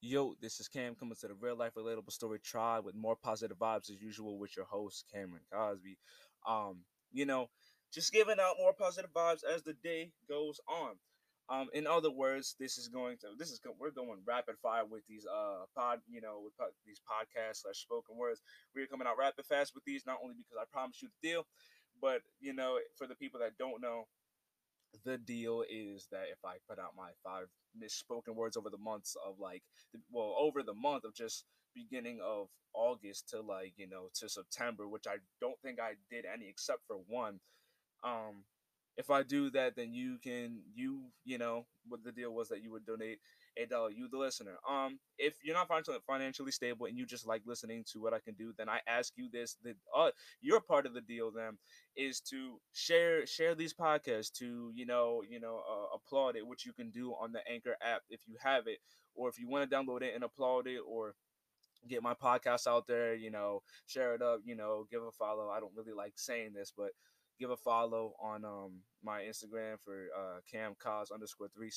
Yo, this is Cam coming to the Real Life Relatable Story Tribe with more positive vibes as usual with your host Cameron Cosby. Um, you know, just giving out more positive vibes as the day goes on. In other words, we're going rapid fire with these these podcasts slash spoken words. We're coming out rapid fast with these not only because I promised you the deal, but for the people that don't know, the deal is that if I put out my five misspoken words over the months of over the month of just beginning of August to to September, which I don't think I did any except for one. um, if I do that, then what the deal was that you would donate $8, you the listener. If you're not financially stable and you just like listening to what I can do, then I ask you this: your part of the deal then is to share these podcasts to applaud it, which you can do on the Anchor app if you have it, or if you want to download it and applaud it, or get my podcast out there, share it up, give a follow. I don't really like saying this, but give a follow on my Instagram for camcos underscore three,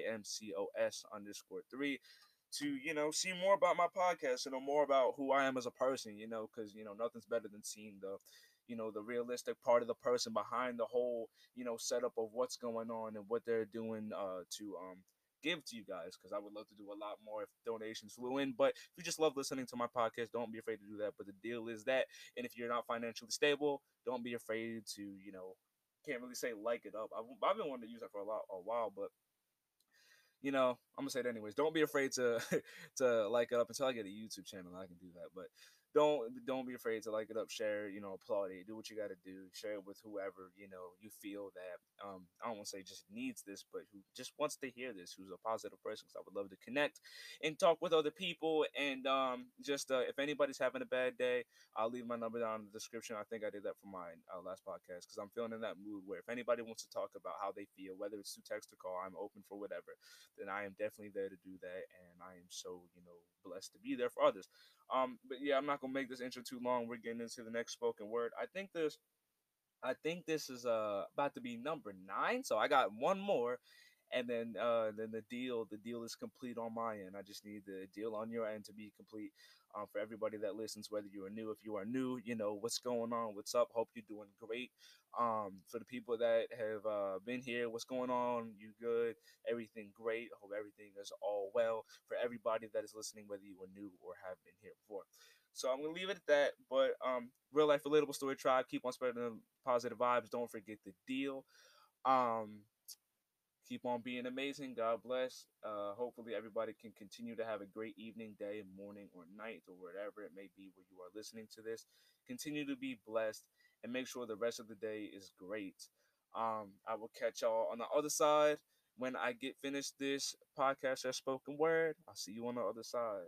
CAMCOS underscore three, to see more about my podcast and know more about who I am as a person, because nothing's better than seeing the realistic part of the person behind the whole setup of what's going on and what they're doing to give to you guys, because I would love to do a lot more if donations flew in. But if you just love listening to my podcast, don't be afraid to do that. But the deal is that, and if you're not financially stable, don't be afraid to can't really say like it up. I've been wanting to use that for a while, but I'm gonna say it anyways. Don't be afraid to to like it up until I get a YouTube channel. I can do that, but don't be afraid to like it up, share, applaud it, do what you got to do, share it with whoever you feel that I don't want to say just needs this, but who just wants to hear this, who's a positive person. Because I would love to connect and talk with other people, and just if anybody's having a bad day, I'll leave my number down in the description. I think I did that for my last podcast because I'm feeling in that mood where if anybody wants to talk about how they feel, whether it's through text or call, I'm open for whatever. Then I am definitely there to do that, and I am so blessed to be there for others. But yeah, I'm not gonna make this intro too long. We're getting into the next spoken word. I think this is about to be number 9, so I got one more, and then the deal is complete on my end. I just need the deal on your end to be complete. For everybody that listens, whether you are new, if you are new, what's going on, what's up. Hope you're doing great. For the people that have been here, what's going on? You good? Everything great? Hope everything is all well. For everybody that is listening, whether you are new or have been here before. So I'm gonna leave it at that. But real life relatable story tribe. Keep on spreading the positive vibes. Don't forget the deal. Um, keep on being amazing. God bless. Hopefully everybody can continue to have a great evening, day, morning, or night, or whatever it may be where you are listening to this. Continue to be blessed and make sure the rest of the day is great. I will catch y'all on the other side when I get finished this podcast or spoken word. I'll see you on the other side.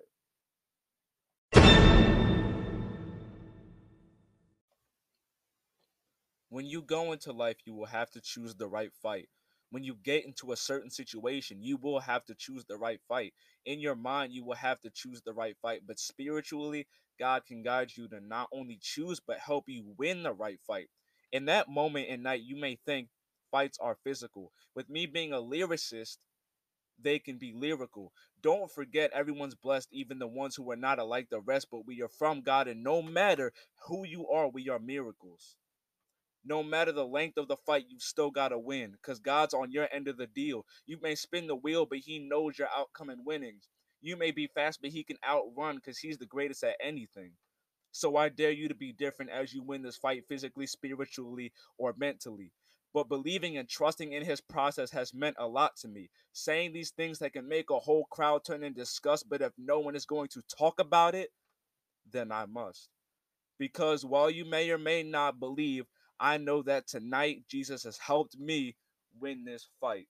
When you go into life, you will have to choose the right fight. When you get into a certain situation, you will have to choose the right fight. In your mind, you will have to choose the right fight. But spiritually, God can guide you to not only choose, but help you win the right fight. In that moment in night, you may think fights are physical. With me being a lyricist, they can be lyrical. Don't forget, everyone's blessed, even the ones who are not alike the rest, but we are from God, and no matter who you are, we are miracles. No matter the length of the fight, you still gotta win because God's on your end of the deal. You may spin the wheel, but He knows your outcome and winnings. You may be fast, but He can outrun because He's the greatest at anything. So I dare you to be different as you win this fight physically, spiritually, or mentally. But believing and trusting in His process has meant a lot to me. Saying these things that can make a whole crowd turn in disgust, but if no one is going to talk about it, then I must. Because while you may or may not believe, I know that tonight Jesus has helped me win this fight.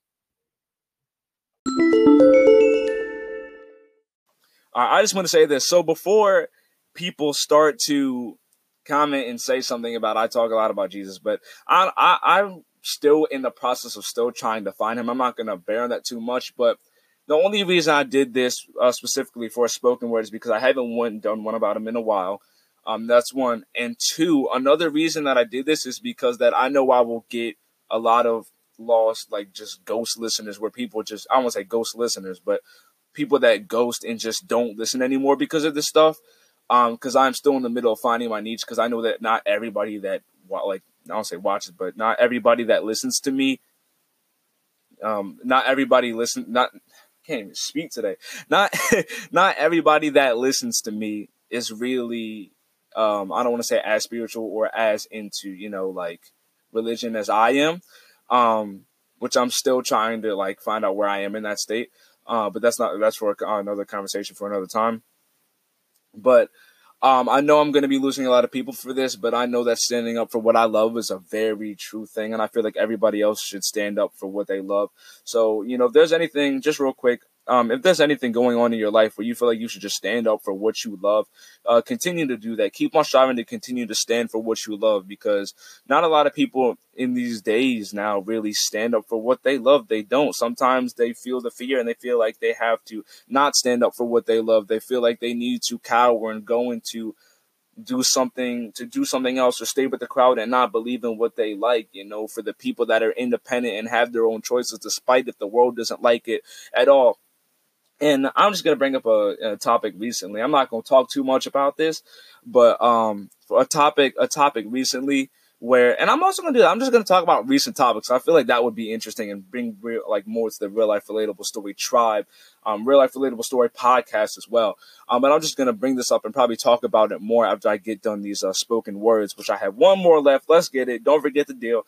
I just want to say this. So before people start to comment and say something about I talk a lot about Jesus, but I'm still in the process of still trying to find him. I'm not going to bear on that too much, but the only reason I did this specifically for a spoken word is because I haven't done one about him in a while. That's one. And two, another reason that I did this is because that I know I will get a lot of lost, like just ghost listeners where people just, I don't want to say ghost listeners, but people that ghost and just don't listen anymore because of this stuff. Because I'm still in the middle of finding my niche. Because I know that not everybody that like I don't say watches, but not everybody that listens to me. Not everybody listen. Not can't even speak today. Not not everybody that listens to me is really. I don't want to say as spiritual or as into like religion as I am. Which I'm still trying to like find out where I am in that state. But that's for another conversation for another time. But I know I'm going to be losing a lot of people for this, but I know that standing up for what I love is a very true thing, and I feel like everybody else should stand up for what they love. So, if there's anything, just real quick, if there's anything going on in your life where you feel like you should just stand up for what you love, continue to do that. Keep on striving to continue to stand for what you love, because not a lot of people in these days now really stand up for what they love. They don't. Sometimes they feel the fear and they feel like they have to not stand up for what they love. They feel like they need to cower and go into do something else or stay with the crowd and not believe in what they like. For the people that are independent and have their own choices, despite if the world doesn't like it at all. And I'm just gonna bring up a topic recently. I'm not gonna talk too much about this, but for a topic recently where, and I'm also gonna do that. I'm just gonna talk about recent topics. I feel like that would be interesting and bring more to the Real Life Relatable Story Tribe, Real Life Relatable Story podcast as well. But I'm just gonna bring this up and probably talk about it more after I get done these spoken words, which I have one more left. Let's get it. Don't forget the deal.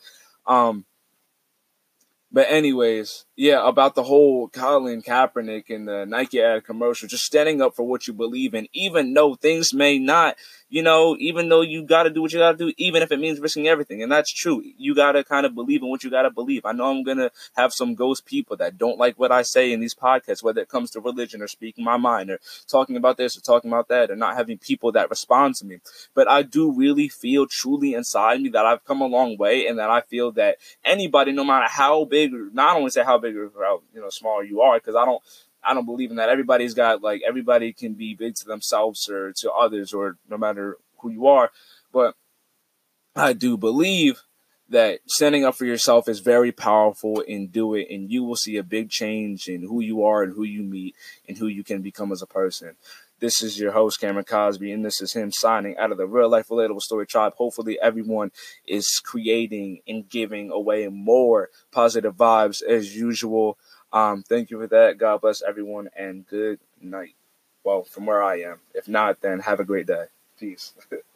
But anyways, yeah, about the whole Colin Kaepernick and the Nike ad commercial, just standing up for what you believe in, even though things may not, even though you got to do what you got to do, even if it means risking everything. And that's true. You got to kind of believe in what you got to believe. I know I'm going to have some ghost people that don't like what I say in these podcasts, whether it comes to religion or speaking my mind or talking about this or talking about that, or not having people that respond to me. But I do really feel truly inside me that I've come a long way, and that I feel that anybody, no matter how big, not only say how big or how small you are, because I don't believe in that. Everybody can be big to themselves or to others, or no matter who you are. But I do believe that standing up for yourself is very powerful, and do it, and you will see a big change in who you are and who you meet and who you can become as a person. This is your host, Cameron Cosby, and this is him signing out of the Real Life Relatable Story Tribe. Hopefully everyone is creating and giving away more positive vibes as usual. Thank you for that. God bless everyone, and good night. Well, from where I am. If not, then have a great day. Peace.